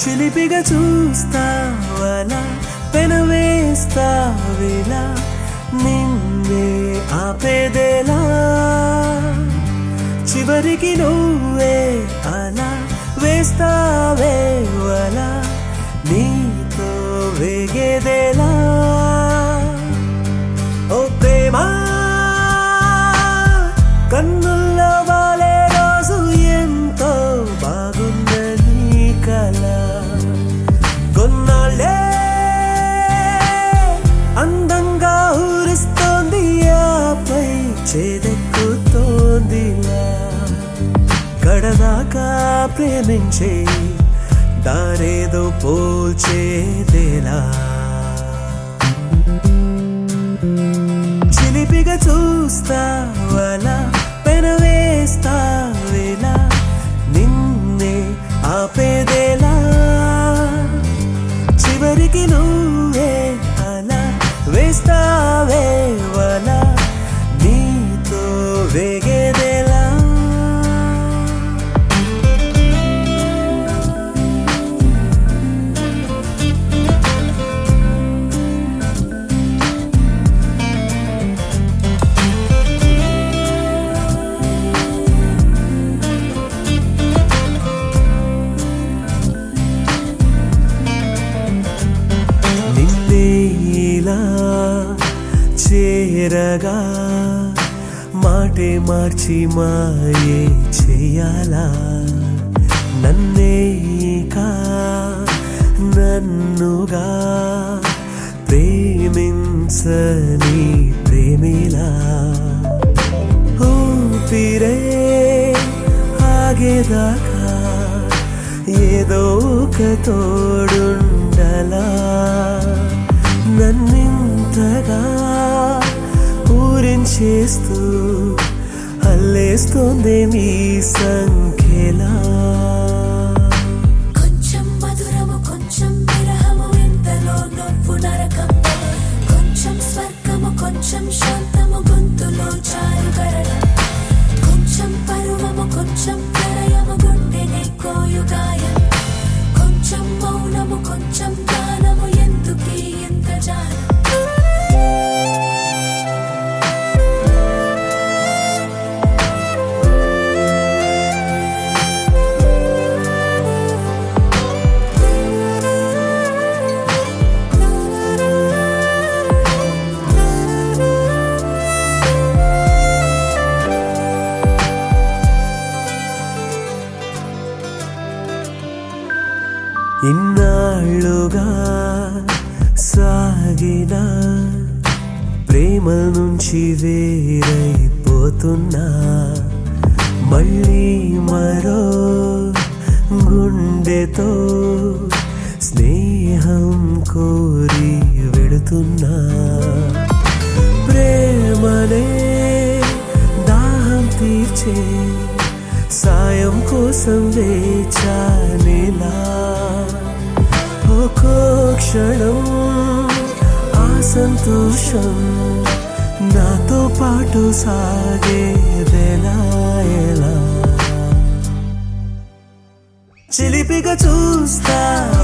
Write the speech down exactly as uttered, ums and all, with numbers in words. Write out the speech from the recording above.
చిలిపిగా చూస్తావలా పెనవేస్తావిలా నిన్నే ఆపేదేలా చివరికి నువ్వే అలా వేస్తావే వలా నీతో వేగేదేలా ఓ ప్రేమ కన్నుల్లో వాలే రోజు ఎంతో బాగుందని కల కొన్నాళ్ళే అందంగా ఊరిస్తోంది ఆపై చేదెక్కుతోందిలా కడదాకా ప్రేమించే దారేదో పోల్చేదేలా చిలిపిగా చూస్తావలా పెనవేస్తావేలా నిన్నే ఆపేదేలా చివరికి నువ్వే అలా వేస్తావే వలా నీతో వేగేదేలా చేరగా మాటే మార్చి మాయే చేయాలా నన్నేకా నన్నుగా ప్రేమించని ప్రేమిలా ఊపిరే ఆగేదాకా ఏదో ఒక తోడుండలా నన్నింతగా ఊరించేస్తూ అల్లేస్తోందే మీ సంఖ్యలా కొంచెం మధురము కొంచెం విరహము ఇంతలో నవ్వు నరకం కొంచెం స్వర్గము కొంచెం శాంతము గొంతులో చారు కరడం కొంచెం పరువము కొంచెం ప్రళయము గుండెనే కోయు గాయం కొంచెం మౌనము కొంచెం గానము ఎందుకీ ఎంత జాలం ఇన్నాళ్ళుగా సాగిన ప్రేమ నుంచి వేరైపోతున్నా మళ్ళీ మరో గుండెతో స్నేహం కోరి వెళుతున్నా ప్రేమనే దాహం తీర్చే సాయం కోసం వేచానేలా ఒక్కో క్షణం ఆ సంతోషం నాతో పాటు సాగేదెలా ఎలా చిలిపిగా చూస్తా